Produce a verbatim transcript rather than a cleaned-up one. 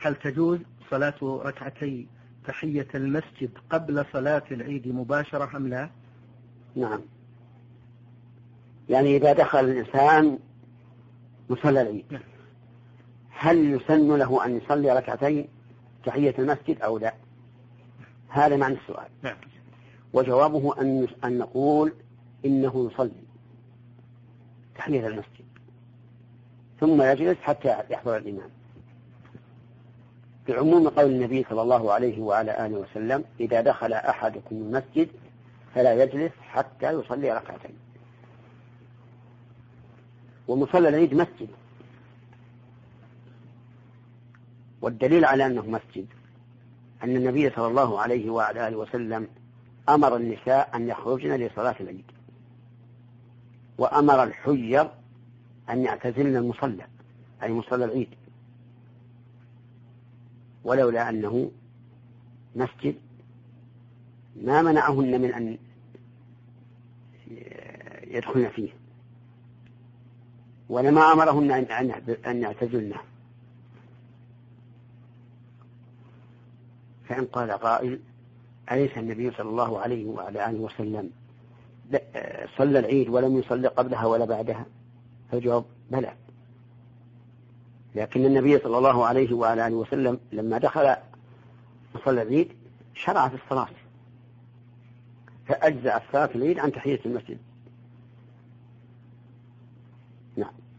هل تجوز صلاة ركعتي تحية المسجد قبل صلاة العيد مباشرة أم لا؟ نعم، يعني إذا دخل الإنسان مصلى العيد هل يسن له أن يصلي ركعتين تحية المسجد أو لا؟ هذا معنى السؤال. نعم. وجوابه أن أن نقول إنه يصلي تحية المسجد ثم يجلس حتى يحضر الإمام، بعموم قول النبي صلى الله عليه وعلى آله وسلم: إذا دخل أحدكم المسجد فلا يجلس حتى يصلي ركعتين. ومصلى العيد مسجد، والدليل على أنه مسجد أن النبي صلى الله عليه وعلى آله وسلم أمر النساء أن يخرجن لصلاة العيد، وأمر الحيض أن يعتزلن المصلى أي مصلى العيد، ولولا أنه مسجد ما منعهن من أن يدخلن فيه، ولما أمرهن أن يعتزلنه. فإن قال قائل: أليس النبي صلى الله عليه وعلى آله وسلم صلى العيد ولم يصلي قبلها ولا بعدها؟ فالجواب: بلى، لكن النبي صلى الله عليه وعلى آله وسلم لما دخل مصلى العيد شرع في الصلاة، فأجزأ صلاة العيد عن تحية المسجد. نعم.